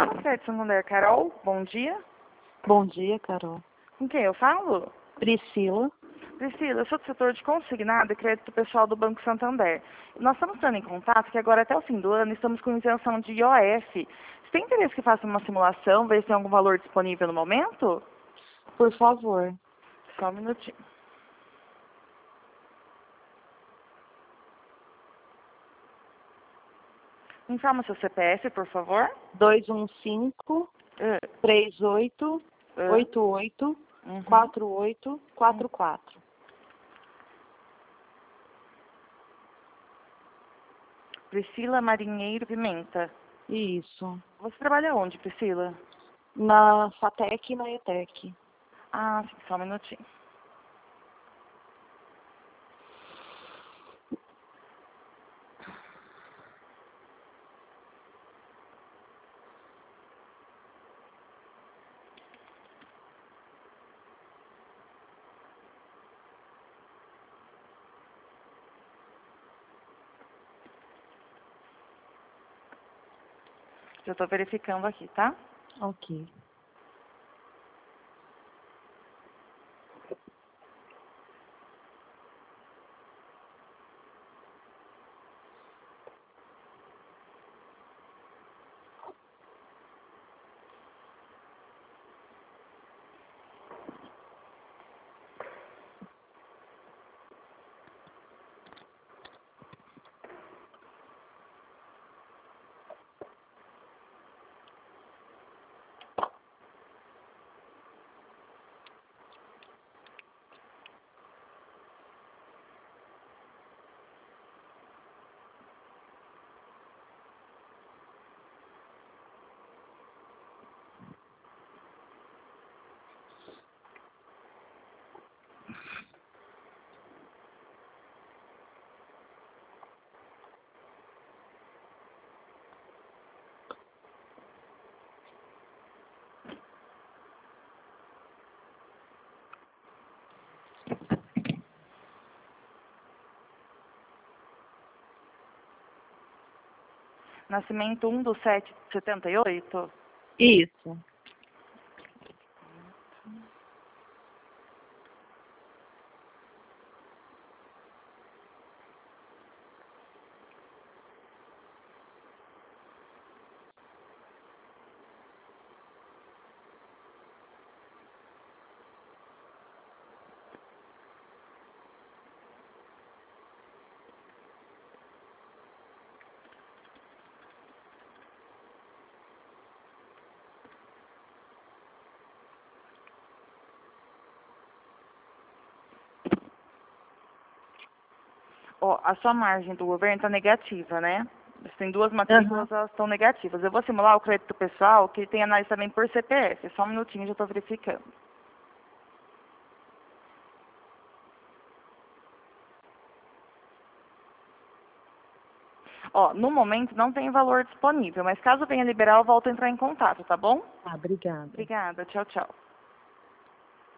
Certo, Santander. Carol, bom dia. Bom dia, Carol. Com quem eu falo? Priscila. Priscila, eu sou do setor de consignado e crédito pessoal do Banco Santander. Nós estamos estando em contato que agora até o fim do ano estamos com isenção de IOF. Você tem interesse que faça uma simulação, ver se tem algum valor disponível no momento? Por favor. Só um minutinho. Me informa seu CPF, por favor. 215 38 88 48 44. Priscila Marinheiro Pimenta. Isso. Você trabalha onde, Priscila? Na FATEC e na ETEC. Ah, sim, só um minutinho. Eu estou verificando aqui, tá? Ok. Nascimento 1/7/78? Isso. Ó, a sua margem do governo está negativa, né? Você tem duas matrículas, elas estão negativas. Eu vou simular o crédito pessoal, que tem análise também por CPF. Só um minutinho, já estou verificando. Ó, no momento não tem valor disponível, mas caso venha liberar, eu volto a entrar em contato, tá bom? Obrigada. Obrigada, tchau, tchau.